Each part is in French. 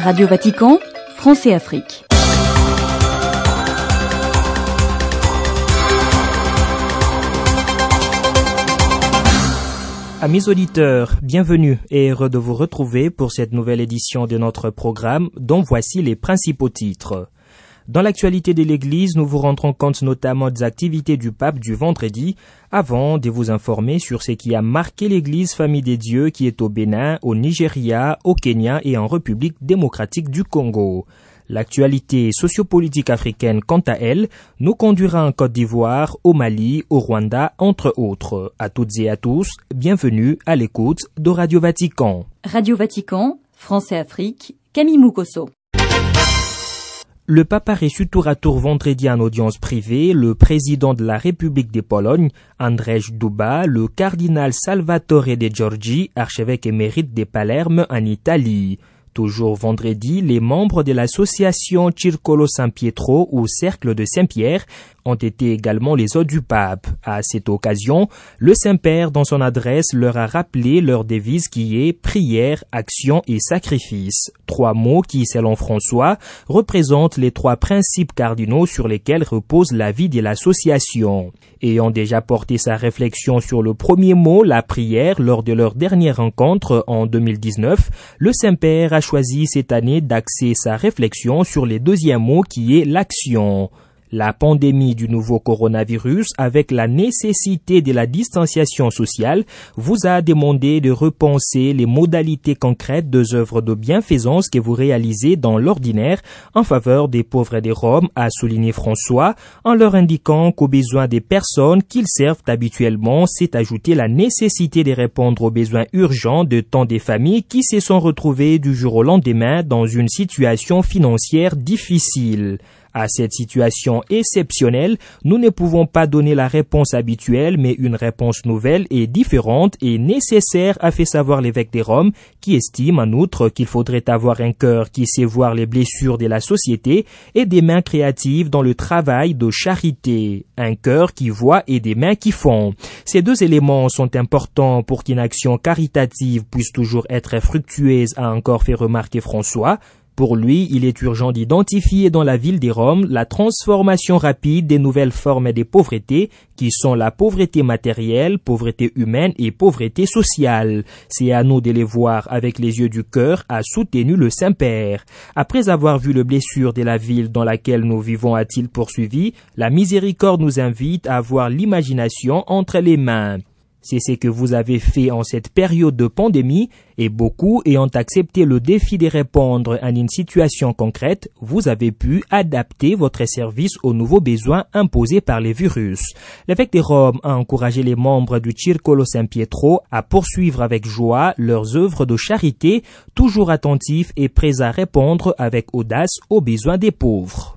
Radio Vatican, France et Afrique. Amis auditeurs, bienvenue et heureux de vous retrouver pour cette nouvelle édition de notre programme dont voici les principaux titres. Dans l'actualité de l'Église, nous vous rendrons compte notamment des activités du pape du vendredi, avant de vous informer sur ce qui a marqué l'Église Famille des Dieux qui est au Bénin, au Nigeria, au Kenya et en République démocratique du Congo. L'actualité sociopolitique africaine, quant à elle, nous conduira en Côte d'Ivoire, au Mali, au Rwanda, entre autres. À toutes et à tous, bienvenue à l'écoute de Radio Vatican. Radio Vatican, France et Afrique, Camille Moukosso. Le pape a reçu tour à tour vendredi en audience privée le président de la République de Pologne, Andrzej Duda, le cardinal Salvatore De Giorgi, archevêque émérite de Palerme en Italie. Toujours vendredi, les membres de l'association Circolo San Pietro ou Cercle de Saint-Pierre ont été également les hôtes du pape. À cette occasion, le Saint-Père, dans son adresse, leur a rappelé leur devise qui est « prière, action et sacrifice ». 3 mots qui, selon François, représentent les 3 principes cardinaux sur lesquels repose la vie de l'association. Ayant déjà porté sa réflexion sur le premier mot, la prière, lors de leur dernière rencontre en 2019, le Saint-Père a choisi cette année d'axer sa réflexion sur le deuxième mot qui est l'action. La pandémie du nouveau coronavirus, avec la nécessité de la distanciation sociale, vous a demandé de repenser les modalités concrètes des œuvres de bienfaisance que vous réalisez dans l'ordinaire en faveur des pauvres et des Roms, a souligné François, en leur indiquant qu'aux besoins des personnes qu'ils servent habituellement s'est ajoutée la nécessité de répondre aux besoins urgents de tant des familles qui se sont retrouvées du jour au lendemain dans une situation financière difficile. À cette situation exceptionnelle, nous ne pouvons pas donner la réponse habituelle, mais une réponse nouvelle et différente et nécessaire, a fait savoir l'évêque de Rome, qui estime en outre qu'il faudrait avoir un cœur qui sait voir les blessures de la société et des mains créatives dans le travail de charité. Un cœur qui voit et des mains qui font. Ces 2 éléments sont importants pour qu'une action caritative puisse toujours être fructueuse, a encore fait remarquer François. Pour lui, il est urgent d'identifier dans la ville des Roms la transformation rapide des nouvelles formes de pauvreté qui sont la pauvreté matérielle, pauvreté humaine et pauvreté sociale. C'est à nous de les voir avec les yeux du cœur, a soutenu le Saint-Père. Après avoir vu les blessures de la ville dans laquelle nous vivons, a-t-il poursuivi, la miséricorde nous invite à avoir l'imagination entre les mains. C'est ce que vous avez fait en cette période de pandémie et beaucoup ayant accepté le défi de répondre à une situation concrète, vous avez pu adapter votre service aux nouveaux besoins imposés par les virus. L'évêque de Rome a encouragé les membres du Circolo San Pietro à poursuivre avec joie leurs œuvres de charité, toujours attentifs et prêts à répondre avec audace aux besoins des pauvres.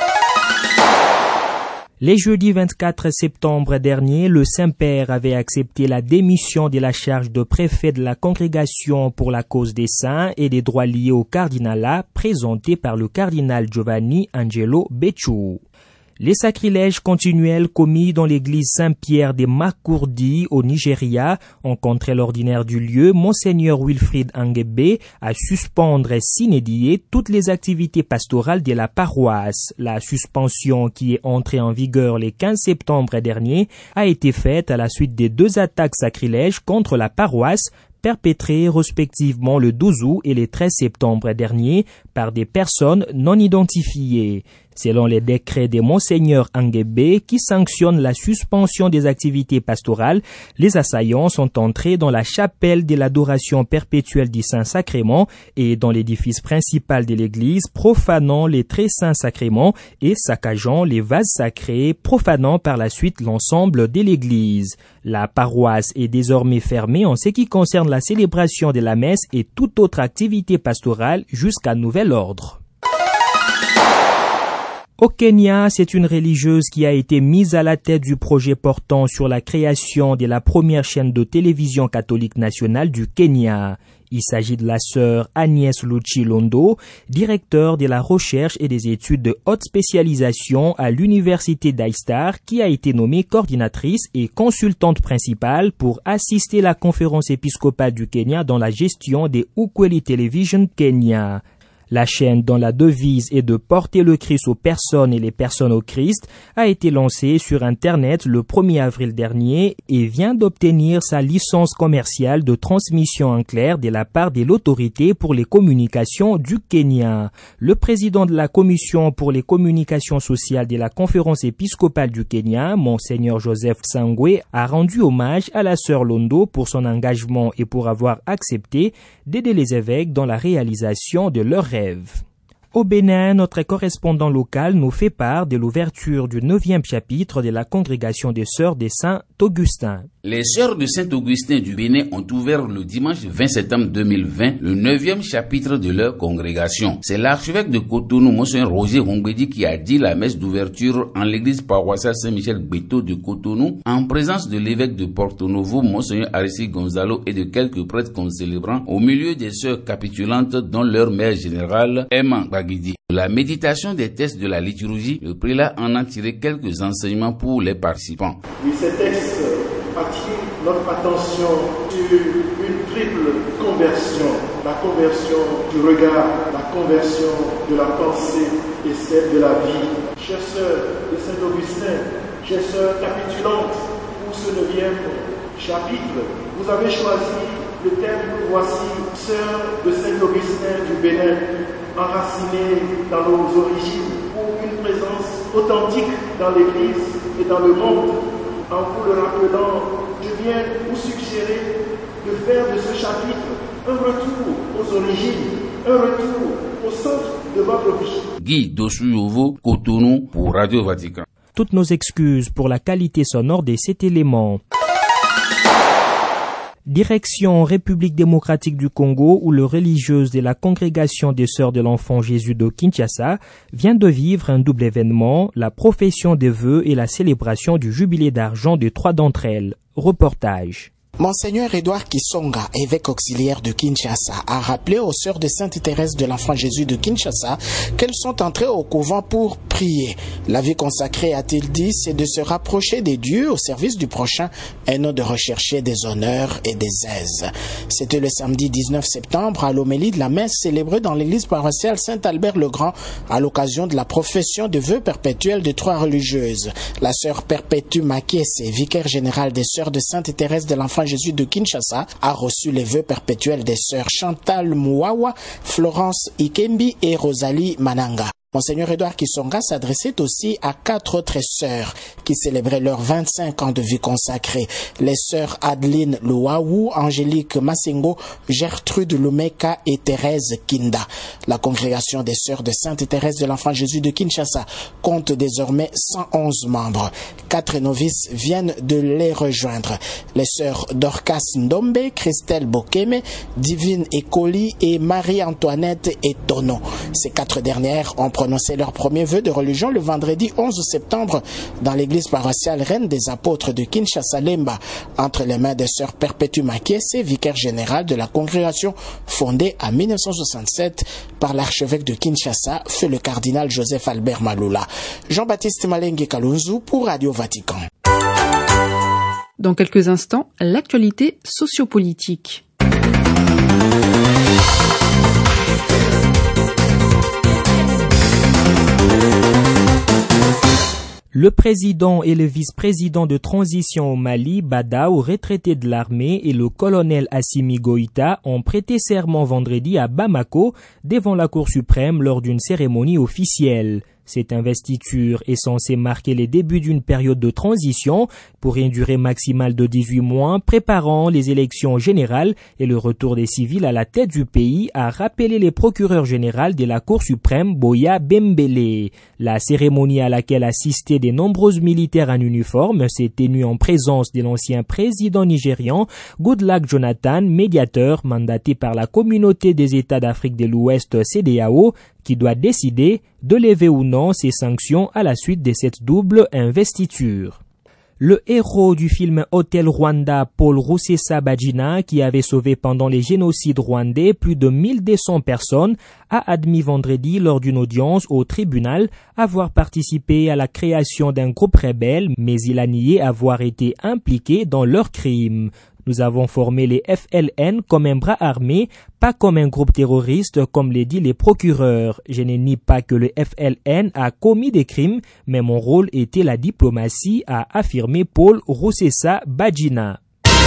Les jeudis 24 septembre dernier, le Saint-Père avait accepté la démission de la charge de préfet de la Congrégation pour la cause des saints et des droits liés au cardinalat, présentée par le cardinal Giovanni Angelo Becciu. Les sacrilèges continuels commis dans l'église Saint-Pierre de Makurdi au Nigeria ont contraint l'ordinaire du lieu, Monseigneur Wilfrid Angebe, à suspendre sine die toutes les activités pastorales de la paroisse. La suspension, qui est entrée en vigueur le 15 septembre dernier, a été faite à la suite des 2 attaques sacrilèges contre la paroisse perpétrées respectivement le 12 août et le 13 septembre dernier par des personnes non identifiées. Selon les décrets de Monseigneur Angebe qui sanctionnent la suspension des activités pastorales, les assaillants sont entrés dans la chapelle de l'adoration perpétuelle du Saint-Sacrement et dans l'édifice principal de l'église, profanant les très saints sacrements et saccageant les vases sacrés, profanant par la suite l'ensemble de l'église. La paroisse est désormais fermée en ce qui concerne la célébration de la messe et toute autre activité pastorale jusqu'à nouvel ordre. Au Kenya, c'est une religieuse qui a été mise à la tête du projet portant sur la création de la première chaîne de télévision catholique nationale du Kenya. Il s'agit de la sœur Agnès Luchi Londo, directeur de la recherche et des études de haute spécialisation à l'université d'Aystar, qui a été nommée coordinatrice et consultante principale pour assister la conférence épiscopale du Kenya dans la gestion des Ukweli Television Kenya. La chaîne dont la devise est de porter le Christ aux personnes et les personnes au Christ a été lancée sur Internet le 1er avril dernier et vient d'obtenir sa licence commerciale de transmission en clair de la part de l'autorité pour les communications du Kenya. Le président de la commission pour les communications sociales de la conférence épiscopale du Kenya, Monseigneur Joseph Sangwe, a rendu hommage à la sœur Londo pour son engagement et pour avoir accepté d'aider les évêques dans la réalisation de leurs rêves. Au Bénin, notre correspondant local nous fait part de l'ouverture du 9e chapitre de la congrégation des Sœurs de Saint-Augustin. Les Sœurs de Saint-Augustin du Bénin ont ouvert le dimanche 20 septembre 2020 le 9e chapitre de leur congrégation. C'est l'archevêque de Cotonou, Monseigneur Roger Rongbedi, qui a dit la messe d'ouverture en l'église paroissiale Saint-Michel-Beto de Cotonou, en présence de l'évêque de Porto Novo, Monseigneur Aristide Gonzalo, et de quelques prêtres concélébrants, au milieu des sœurs capitulantes dont leur mère générale Emma Bagui. La méditation des textes de la liturgie, le prélat en a tiré quelques enseignements pour les participants. Oui, ces textes attirent notre attention sur une triple conversion. La conversion du regard, la conversion de la pensée et celle de la vie. Chers sœurs de Saint-Augustin, chers sœurs capitulantes, pour ce 9e chapitre, vous avez choisi le thème « Voici, sœurs de Saint-Augustin du Bénin ». Enracinés dans nos origines, pour une présence authentique dans l'Église et dans le monde. En vous le rappelant, je viens vous suggérer de faire de ce chapitre un retour aux origines, un retour au centre de votre vie. Guy Dossuyovo, Cotonou, pour Radio Vatican. Toutes nos excuses pour la qualité sonore de cet élément. Direction République démocratique du Congo, où le religieuse de la congrégation des Sœurs de l'Enfant Jésus de Kinshasa vient de vivre un double événement, la profession des vœux et la célébration du jubilé d'argent de 3 d'entre elles. Reportage. Monseigneur Edouard Kisonga, évêque auxiliaire de Kinshasa, a rappelé aux sœurs de Sainte Thérèse de l'Enfant Jésus de Kinshasa qu'elles sont entrées au couvent pour prier. La vie consacrée, a-t-il dit, c'est de se rapprocher des dieux au service du prochain et non de rechercher des honneurs et des aises. C'était le samedi 19 septembre à l'homélie de la messe célébrée dans l'église paroissiale Saint-Albert-le-Grand à l'occasion de la profession de vœux perpétuels de 3 religieuses. La sœur Perpétue Makiese, vicaire générale des sœurs de Sainte Thérèse de l'Enfant Jésus de Kinshasa, a reçu les vœux perpétuels des sœurs Chantal Mouawa, Florence Ikembi et Rosalie Mananga. Monseigneur Edouard Kisonga s'adressait aussi à 4 autres sœurs qui célébraient leurs 25 ans de vie consacrée. Les sœurs Adeline Louaou, Angélique Massengo, Gertrude Lumeka et Thérèse Kinda. La congrégation des sœurs de Sainte Thérèse de l'Enfant Jésus de Kinshasa compte désormais 111 membres. 4 novices viennent de les rejoindre. Les sœurs Dorcas Ndombe, Christelle Bokeme, Divine Ekoli et Marie-Antoinette Etono. Ces 4 dernières ont prononcé leur premier vœu de religion le vendredi 11 septembre dans l'église paroissiale Reine des Apôtres de Kinshasa Lemba, entre les mains des sœurs Perpétue Makiese, vicaire générale de la congrégation fondée en 1967 par l'archevêque de Kinshasa, feu le cardinal Joseph Albert Malula. Jean-Baptiste Malengue Kalunzu pour Radio Vatican. Dans quelques instants, l'actualité sociopolitique. Le président et le vice-président de transition au Mali, Badao, retraité de l'armée, et le colonel Assimi Goïta ont prêté serment vendredi à Bamako devant la Cour suprême lors d'une cérémonie officielle. Cette investiture est censée marquer les débuts d'une période de transition pour une durée maximale de 18 mois, préparant les élections générales et le retour des civils à la tête du pays, a rappelé le procureur général de la Cour suprême, Boya Bembele. La cérémonie à laquelle assistaient de nombreux militaires en uniforme s'est tenue en présence de l'ancien président nigérian Goodluck Jonathan, médiateur mandaté par la Communauté des États d'Afrique de l'Ouest CEDEAO, qui doit décider de lever ou non ces sanctions à la suite de cette double investiture. Le héros du film Hôtel Rwanda, Paul Rusesabagina, qui avait sauvé pendant les génocides rwandais plus de 1200 personnes, a admis vendredi lors d'une audience au tribunal avoir participé à la création d'un groupe rebelle, mais il a nié avoir été impliqué dans leurs crimes. Nous avons formé les FLN comme un bras armé, pas comme un groupe terroriste comme l'ont dit les procureurs. Je ne nie pas que le FLN a commis des crimes, mais mon rôle était la diplomatie, a affirmé Paul Rusesa Badjina.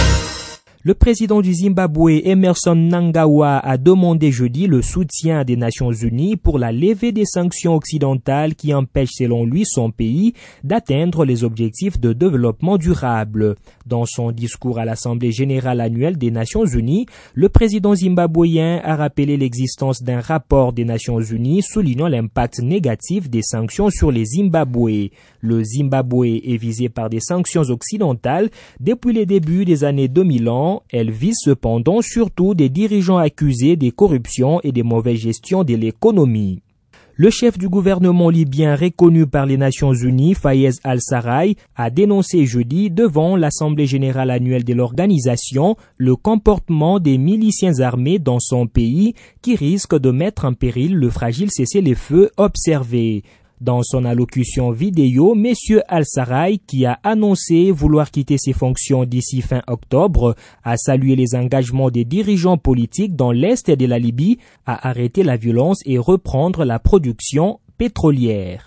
Le président du Zimbabwe, Emmerson Mnangagwa, a demandé jeudi le soutien des Nations Unies pour la levée des sanctions occidentales qui empêchent selon lui son pays d'atteindre les objectifs de développement durable. Dans son discours à l'Assemblée générale annuelle des Nations Unies, le président zimbabwéen a rappelé l'existence d'un rapport des Nations Unies soulignant l'impact négatif des sanctions sur les Zimbabwe. Le Zimbabwe est visé par des sanctions occidentales depuis les débuts des années 2000. Elle vise cependant surtout des dirigeants accusés de corruption et de mauvaise gestion de l'économie. Le chef du gouvernement libyen reconnu par les Nations Unies, Fayez al-Sarraj, a dénoncé jeudi devant l'Assemblée générale annuelle de l'organisation le comportement des miliciens armés dans son pays qui risque de mettre en péril le fragile cessez-le-feu observé. Dans son allocution vidéo, M. al-Sarraj, qui a annoncé vouloir quitter ses fonctions d'ici fin octobre, a salué les engagements des dirigeants politiques dans l'est de la Libye à arrêter la violence et reprendre la production pétrolière.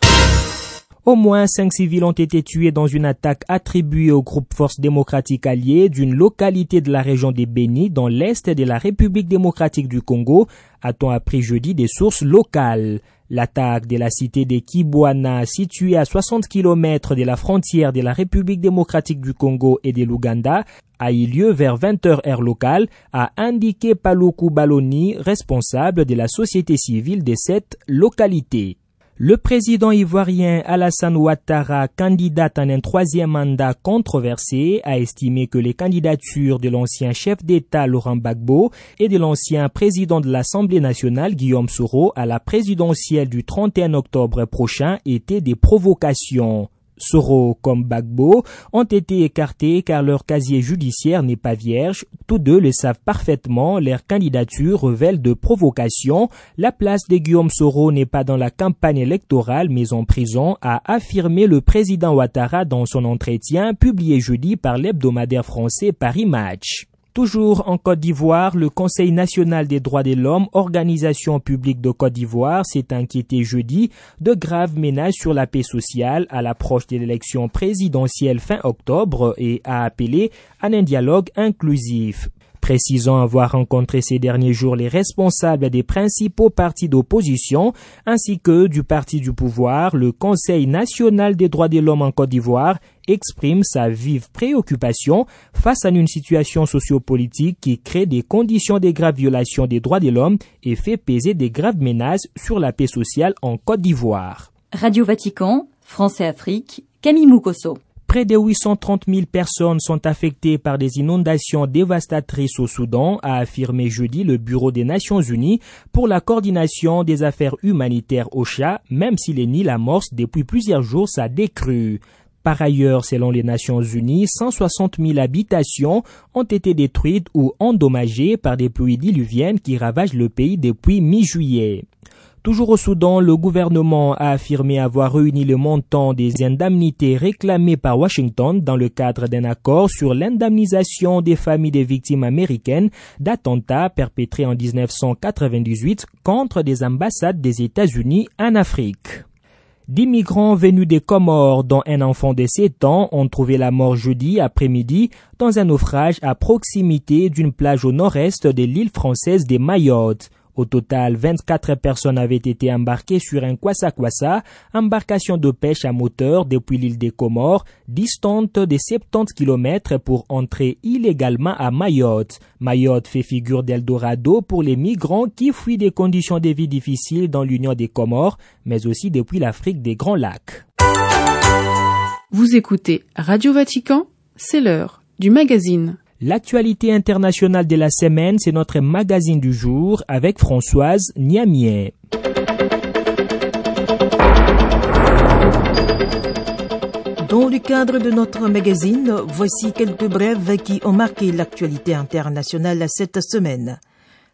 Au moins 5 civils ont été tués dans une attaque attribuée au groupe Forces démocratiques alliées d'une localité de la région des Béni dans l'est de la République démocratique du Congo, a-t-on appris jeudi des sources locales. L'attaque de la cité de Kibwana, située à 60 km de la frontière de la République démocratique du Congo et de l'Ouganda, a eu lieu vers 20h heure locale, a indiqué Paluku Baloni, responsable de la société civile de cette localité. Le président ivoirien Alassane Ouattara, candidat en un troisième mandat controversé, a estimé que les candidatures de l'ancien chef d'État Laurent Gbagbo et de l'ancien président de l'Assemblée nationale Guillaume Soro à la présidentielle du 31 octobre prochain étaient des provocations. Soro comme Gbagbo ont été écartés car leur casier judiciaire n'est pas vierge. Tous deux le savent parfaitement, leur candidature révèle de provocations. La place de Guillaume Soro n'est pas dans la campagne électorale mais en prison, a affirmé le président Ouattara dans son entretien publié jeudi par l'hebdomadaire français Paris Match. Toujours en Côte d'Ivoire, le Conseil national des droits de l'homme, organisation publique de Côte d'Ivoire, s'est inquiété jeudi de graves menaces sur la paix sociale à l'approche de l'élection présidentielle fin octobre et a appelé à un dialogue inclusif. Précisant avoir rencontré ces derniers jours les responsables des principaux partis d'opposition ainsi que du parti du pouvoir, le Conseil national des droits de l'homme en Côte d'Ivoire exprime sa vive préoccupation face à une situation sociopolitique qui crée des conditions de graves violations des droits de l'homme et fait peser des graves menaces sur la paix sociale en Côte d'Ivoire. Radio Vatican, France et Afrique, Camille Mukoso. Près de 830 000 personnes sont affectées par des inondations dévastatrices au Soudan, a affirmé jeudi le Bureau des Nations Unies pour la coordination des affaires humanitaires OCHA, même si les Nil amorcent depuis plusieurs jours sa décrue. Par ailleurs, selon les Nations Unies, 160 000 habitations ont été détruites ou endommagées par des pluies diluviennes qui ravagent le pays depuis mi-juillet. Toujours au Soudan, le gouvernement a affirmé avoir réuni le montant des indemnités réclamées par Washington dans le cadre d'un accord sur l'indemnisation des familles des victimes américaines d'attentats perpétrés en 1998 contre des ambassades des États-Unis en Afrique. 10 migrants venus des Comores, dont un enfant de 7 ans, ont trouvé la mort jeudi après-midi dans un naufrage à proximité d'une plage au nord-est de l'île française des Mayotte. Au total, 24 personnes avaient été embarquées sur un kwassa-kwassa, embarcation de pêche à moteur depuis l'île des Comores, distante de 70 km pour entrer illégalement à Mayotte. Mayotte fait figure d'Eldorado pour les migrants qui fuient des conditions de vie difficiles dans l'Union des Comores, mais aussi depuis l'Afrique des Grands Lacs. Vous écoutez Radio Vatican, c'est l'heure du magazine. L'actualité internationale de la semaine, c'est notre magazine du jour avec Françoise Niamier. Dans le cadre de notre magazine, voici quelques brèves qui ont marqué l'actualité internationale cette semaine.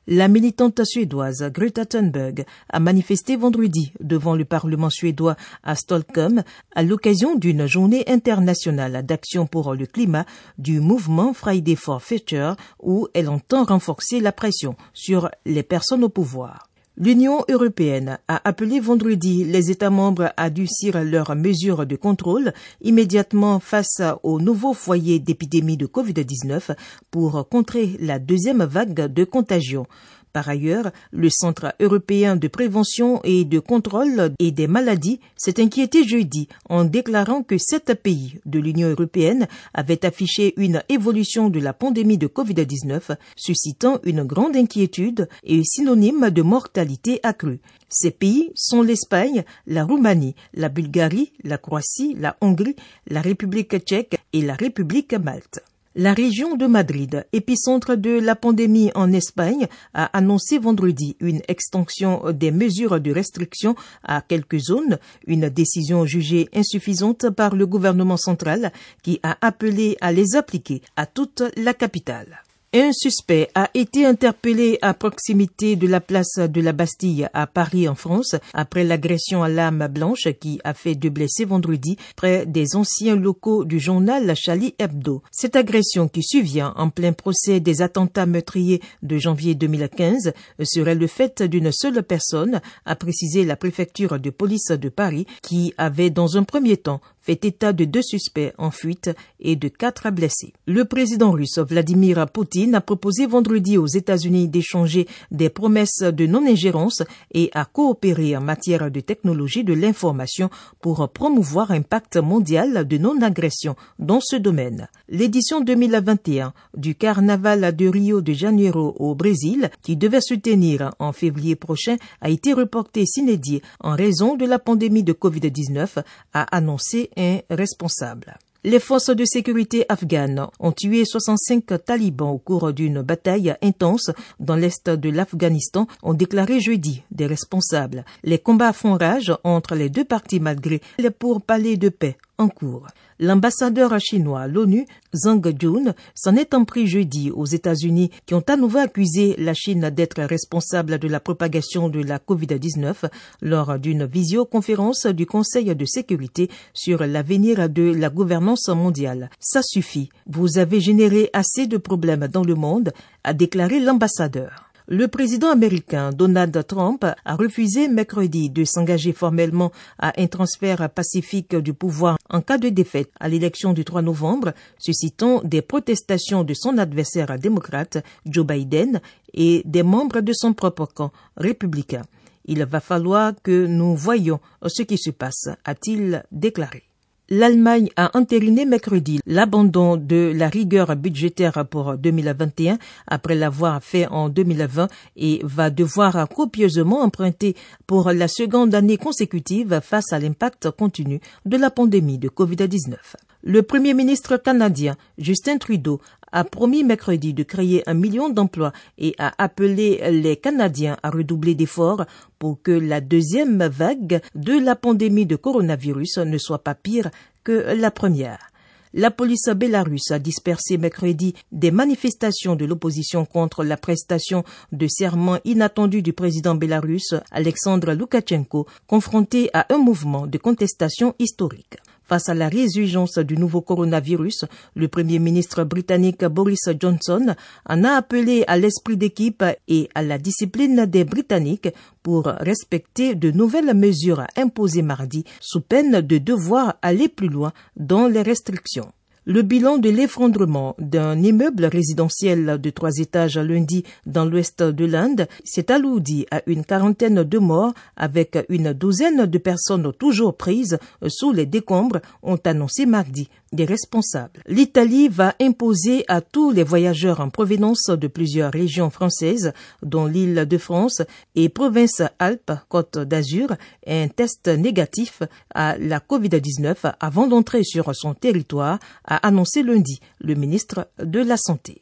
La militante suédoise Greta Thunberg a manifesté vendredi devant le Parlement suédois à Stockholm à l'occasion d'une journée internationale d'action pour le climat du mouvement Friday for Future où elle entend renforcer la pression sur les personnes au pouvoir. L'Union européenne a appelé vendredi les États membres à durcir leurs mesures de contrôle immédiatement face aux nouveaux foyers d'épidémie de Covid-19 pour contrer la deuxième vague de contagion. Par ailleurs, le Centre européen de prévention et de contrôle et des maladies s'est inquiété jeudi en déclarant que 7 pays de l'Union européenne avaient affiché une évolution de la pandémie de Covid-19, suscitant une grande inquiétude et synonyme de mortalité accrue. Ces pays sont l'Espagne, la Roumanie, la Bulgarie, la Croatie, la Hongrie, la République tchèque et la République Malte. La région de Madrid, épicentre de la pandémie en Espagne, a annoncé vendredi une extension des mesures de restriction à quelques zones, une décision jugée insuffisante par le gouvernement central qui a appelé à les appliquer à toute la capitale. Un suspect a été interpellé à proximité de la place de la Bastille à Paris en France après l'agression à l'arme blanche qui a fait 2 blessés vendredi près des anciens locaux du journal Charlie Hebdo. Cette agression qui survient en plein procès des attentats meurtriers de janvier 2015 serait le fait d'une seule personne, a précisé la préfecture de police de Paris qui avait dans un premier temps fait état de 2 suspects en fuite et de 4 blessés. Le président russe Vladimir Poutine a proposé vendredi aux États-Unis d'échanger des promesses de non-ingérence et à coopérer en matière de technologie de l'information pour promouvoir un pacte mondial de non-agression dans ce domaine. L'édition 2021 du Carnaval de Rio de Janeiro au Brésil, qui devait se tenir en février prochain, a été reportée sine die en raison de la pandémie de Covid-19, a annoncé un responsable. Les forces de sécurité afghanes ont tué 65 talibans au cours d'une bataille intense dans l'est de l'Afghanistan, ont déclaré jeudi des responsables. Les combats font rage entre les 2 parties malgré les pourparlers de paix en cours. L'ambassadeur chinois à l'ONU, Zhang Jun, s'en est pris jeudi aux États-Unis qui ont à nouveau accusé la Chine d'être responsable de la propagation de la COVID-19 lors d'une visioconférence du Conseil de sécurité sur l'avenir de la gouvernance mondiale. Ça suffit. Vous avez généré assez de problèmes dans le monde, a déclaré l'ambassadeur. Le président américain Donald Trump a refusé mercredi de s'engager formellement à un transfert pacifique du pouvoir en cas de défaite à l'élection du 3 novembre, suscitant des protestations de son adversaire démocrate, Joe Biden, et des membres de son propre camp républicain. Il va falloir que nous voyions ce qui se passe, a-t-il déclaré. L'Allemagne a entériné mercredi l'abandon de la rigueur budgétaire pour 2021 après l'avoir fait en 2020 et va devoir copieusement emprunter pour la seconde année consécutive face à l'impact continu de la pandémie de Covid-19. Le premier ministre canadien Justin Trudeau a promis mercredi de créer 1 million d'emplois et a appelé les Canadiens à redoubler d'efforts pour que la deuxième vague de la pandémie de coronavirus ne soit pas pire que la première. La police bélarusse a dispersé mercredi des manifestations de l'opposition contre la prestation de serment inattendue du président bélarusse Alexandre Loukachenko, confronté à un mouvement de contestation historique. Face à la résurgence du nouveau coronavirus, le premier ministre britannique Boris Johnson en a appelé à l'esprit d'équipe et à la discipline des Britanniques pour respecter de nouvelles mesures imposées mardi sous peine de devoir aller plus loin dans les restrictions. Le bilan de l'effondrement d'un immeuble résidentiel de 3 étages lundi dans l'ouest de l'Inde s'est alourdi à une 40aine de morts avec une 12aine de personnes toujours prises sous les décombres, ont annoncé mardi des responsables. L'Italie va imposer à tous les voyageurs en provenance de plusieurs régions françaises, dont l'île de France et Provence-Alpes-Côte d'Azur, un test négatif à la COVID-19 avant d'entrer sur son territoire, a annoncé lundi le ministre de la Santé.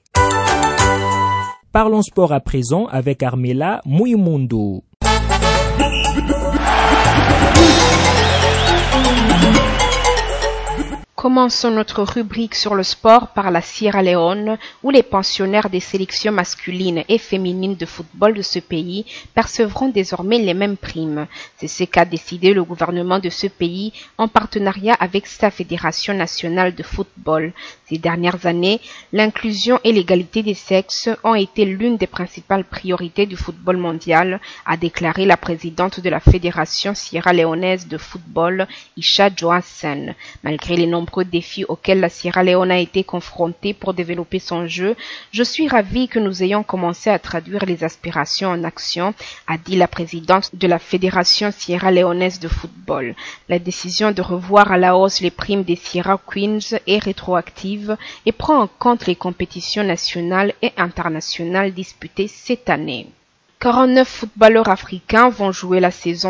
Parlons sport à présent avec Armela Mouimondo. Commençons notre rubrique sur le sport par la Sierra Leone, où les pensionnaires des sélections masculines et féminines de football de ce pays percevront désormais les mêmes primes. C'est ce qu'a décidé le gouvernement de ce pays en partenariat avec sa fédération nationale de football. Ces dernières années, l'inclusion et l'égalité des sexes ont été l'une des principales priorités du football mondial, a déclaré la présidente de la fédération sierra-léonaise de football, Isha Johansen. Malgré les nombreux défis auxquels la Sierra Leone a été confrontée pour développer son jeu, je suis ravie que nous ayons commencé à traduire les aspirations en action, a dit la présidente de la Fédération sierra-léonaise de football. La décision de revoir à la hausse les primes des Sierra Queens est rétroactive et prend en compte les compétitions nationales et internationales disputées cette année. 49 footballeurs africains vont jouer la saison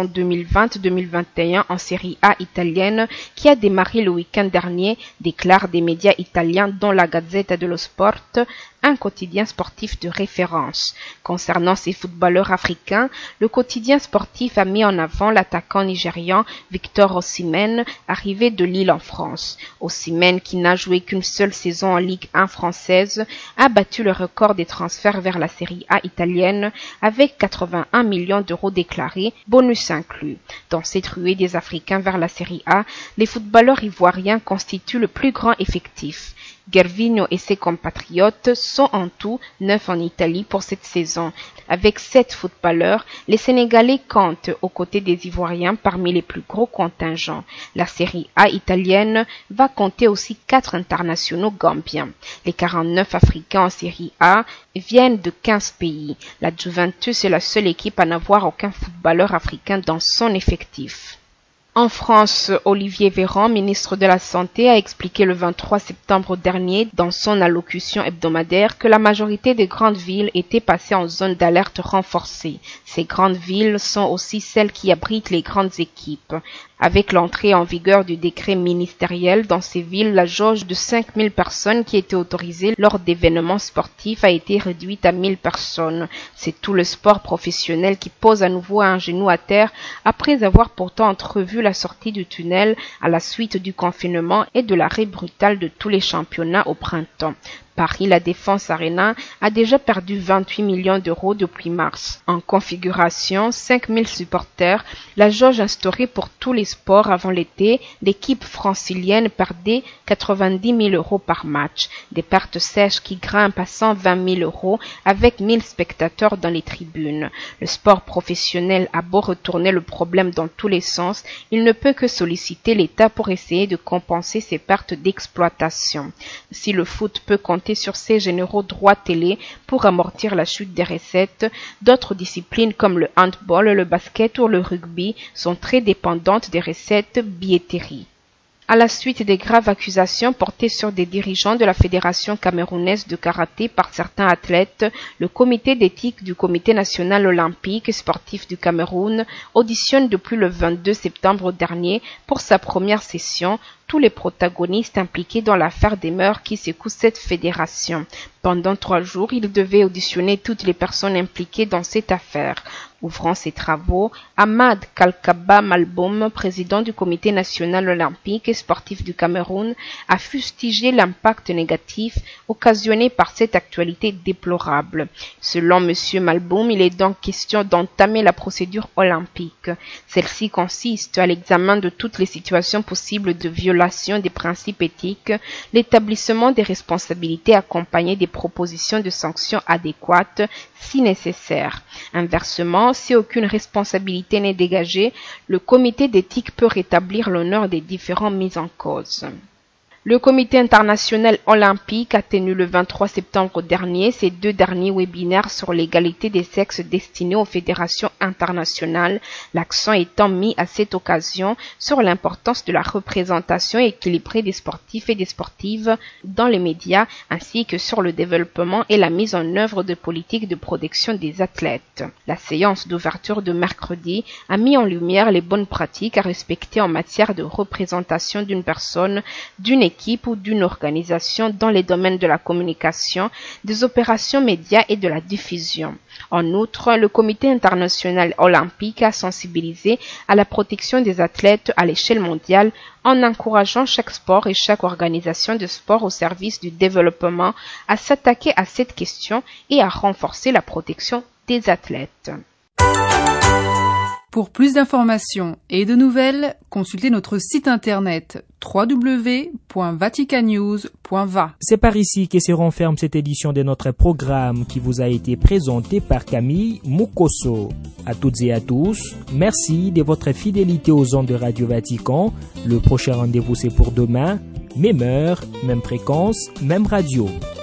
2020-2021 en Série A italienne qui a démarré le week-end dernier, déclarent des médias italiens dont la Gazzetta dello Sport, un quotidien sportif de référence. Concernant ces footballeurs africains, le quotidien sportif a mis en avant l'attaquant nigérian Victor Osimhen, arrivé de Lille en France. Osimhen, qui n'a joué qu'une seule saison en Ligue 1 française, a battu le record des transferts vers la Série A italienne avec 81 millions d'euros déclarés, bonus inclus. Dans cette ruée des Africains vers la Série A, les footballeurs ivoiriens constituent le plus grand effectif. Gervinho et ses compatriotes sont en tout 9 en Italie pour cette saison. Avec 7 footballeurs, les Sénégalais comptent aux côtés des Ivoiriens parmi les plus gros contingents. La Série A italienne va compter aussi 4 internationaux gambiens. Les 49 Africains en Série A viennent de 15 pays. La Juventus est la seule équipe à n'avoir aucun footballeur africain dans son effectif. En France, Olivier Véran, ministre de la Santé, a expliqué le 23 septembre dernier dans son allocution hebdomadaire que la majorité des grandes villes étaient passées en zone d'alerte renforcée. Ces grandes villes sont aussi celles qui abritent les grandes équipes. Avec l'entrée en vigueur du décret ministériel, dans ces villes, la jauge de 5000 personnes qui étaient autorisées lors d'événements sportifs a été réduite à 1000 personnes. C'est tout le sport professionnel qui pose à nouveau un genou à terre après avoir pourtant entrevu la sortie du tunnel à la suite du confinement et de l'arrêt brutal de tous les championnats au printemps. Paris, la Défense Arena, a déjà perdu 28 millions d'euros depuis mars. En configuration, 5000 supporters, la jauge instaurée pour tous les sports avant l'été, l'équipe francilienne perdait 90 000 euros par match. Des pertes sèches qui grimpent à 120 000 euros avec 1000 spectateurs dans les tribunes. Le sport professionnel a beau retourner le problème dans tous les sens, il ne peut que solliciter l'État pour essayer de compenser ces pertes d'exploitation. Si le foot peut compter sur ces généraux droits télé pour amortir la chute des recettes, d'autres disciplines comme le handball, le basket ou le rugby sont très dépendantes des recettes billetterie. À la suite des graves accusations portées sur des dirigeants de la Fédération camerounaise de karaté par certains athlètes, le comité d'éthique du Comité national olympique et sportif du Cameroun auditionne depuis le 22 septembre dernier pour sa première session tous les protagonistes impliqués dans l'affaire des mœurs qui secoue cette fédération. Pendant 3 jours, il devait auditionner toutes les personnes impliquées dans cette affaire. Ouvrant ses travaux, Ahmad Kalkaba Malboum, président du Comité national olympique et sportif du Cameroun, a fustigé l'impact négatif occasionné par cette actualité déplorable. Selon M. Malboum, il est donc question d'entamer la procédure olympique. Celle-ci consiste à l'examen de toutes les situations possibles de violation des principes éthiques, l'établissement des responsabilités accompagnées des propositions de sanctions adéquates si nécessaire. Inversement, si aucune responsabilité n'est dégagée, le comité d'éthique peut rétablir l'honneur des différents mis en cause. Le Comité international olympique a tenu le 23 septembre dernier ses 2 derniers webinaires sur l'égalité des sexes destinés aux fédérations internationales, l'accent étant mis à cette occasion sur l'importance de la représentation équilibrée des sportifs et des sportives dans les médias, ainsi que sur le développement et la mise en œuvre de politiques de protection des athlètes. La séance d'ouverture de mercredi a mis en lumière les bonnes pratiques à respecter en matière de représentation d'une personne, d'une équipe équipe ou d'une organisation dans les domaines de la communication, des opérations médias et de la diffusion. En outre, le Comité international olympique a sensibilisé à la protection des athlètes à l'échelle mondiale en encourageant chaque sport et chaque organisation de sport au service du développement à s'attaquer à cette question et à renforcer la protection des athlètes. Pour plus d'informations et de nouvelles, consultez notre site internet www.vaticanews.va. C'est par ici que se renferme cette édition de notre programme qui vous a été présenté par Camille Mukoso. À toutes et à tous, merci de votre fidélité aux ondes de Radio Vatican. Le prochain rendez-vous c'est pour demain, même heure, même fréquence, même radio.